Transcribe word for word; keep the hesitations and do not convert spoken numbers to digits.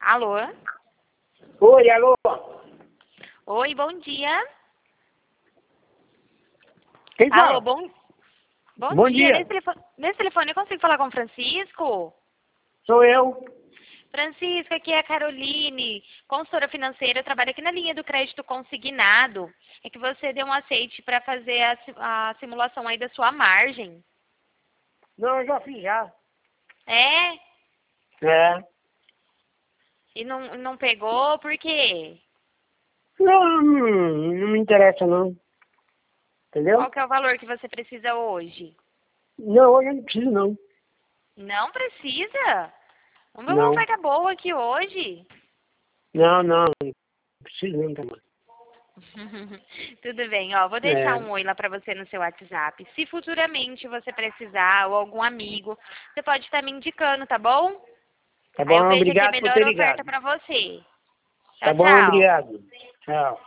Alô? Oi, alô? Oi, bom dia. Quem fala? Alô, bom, bom, Bom dia. dia. Nesse telefone, nesse telefone eu consigo falar com o Francisco? Sou eu. Francisco, aqui é a Caroline, consultora financeira. Eu trabalho aqui na linha do crédito consignado. É que você deu um aceite para fazer a, si- a simulação aí da sua margem. Não, eu já fiz já. É? É. E não, não pegou, por quê? Não, não, não me interessa não. Entendeu? Qual que é o valor que você precisa hoje? Não, hoje eu não preciso não. Não precisa? Vamos ver uma Não. oferta boa aqui hoje. Não, não. Não preciso não também. Tudo bem, ó, vou deixar É. um oi lá pra você no seu WhatsApp. Se futuramente você precisar ou algum amigo, você pode estar me indicando, tá bom? Tá Aí eu bom, vejo aqui a obrigado por melhor ter oferta ligado. pra você. Tá Tchau, bom, tchau. obrigado. Tchau.